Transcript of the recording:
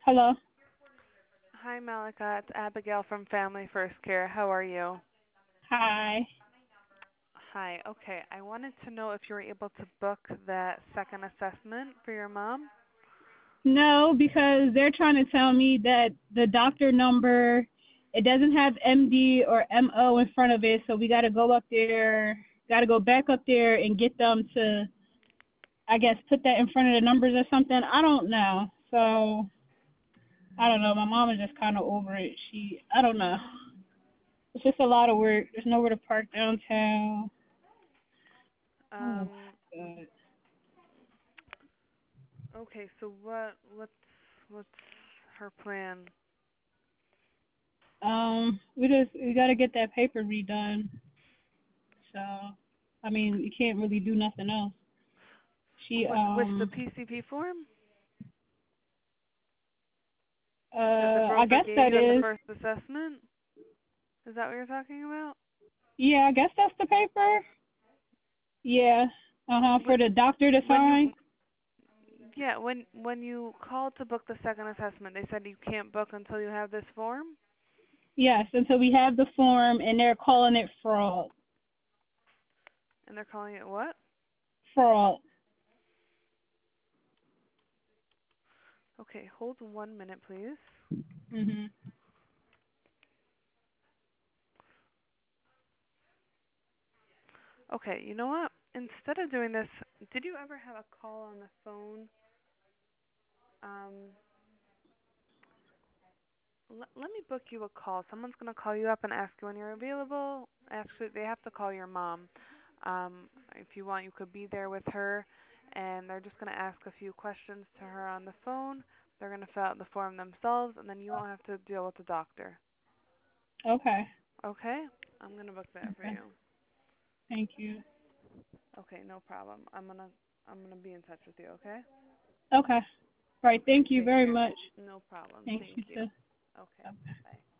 Hello. Hi, Malika. It's Abigail from Family First Care. How are you? Hi. Hi. Okay. I wanted to know if you were able to book that second assessment for your mom. No, because they're trying to tell me that the doctor number it doesn't have MD or MO in front of it, so we got to go up there, got to go back up there and get them to, I guess, put that in front of the numbers or something. I don't know. So I don't know. My mom is just kind of over it. I don't know. It's just a lot of work. There's nowhere to park downtown. Oh, Um. God. Okay. So what's her plan? We got to get that paper redone. So, I mean, you can't really do nothing else. She, Which the PCP form? The I broker guess gave that you at the is, first assessment? Is that what you're talking about? yeah, I guess that's the paper. Yeah, When for the doctor to when you sign. yeah when you called to book the second assessment, they said you can't book until you have this form, Yes, and so we have the form, and they're calling it fraud. and they're calling it what? Fraud. Okay, hold 1 minute, please. Mhm. Okay, you know what? Instead of doing this, did you ever have a call on the phone? Um, let me book you a call. Someone's going to call you up and ask you when you're available. Actually, they have to call your mom. If you want, you could be there with her, and they're just going to ask a few questions to her on the phone. They're going to fill out the form themselves, and then you won't have to deal with the doctor. Okay. Okay? I'm going to book that for Okay. you. Thank you. Okay, no problem. I'm gonna be in touch with you, okay? Okay. All right. Thank you Thank very you. much. No problem. Thanks, Thank you you. too. Okay. Bye. Bye.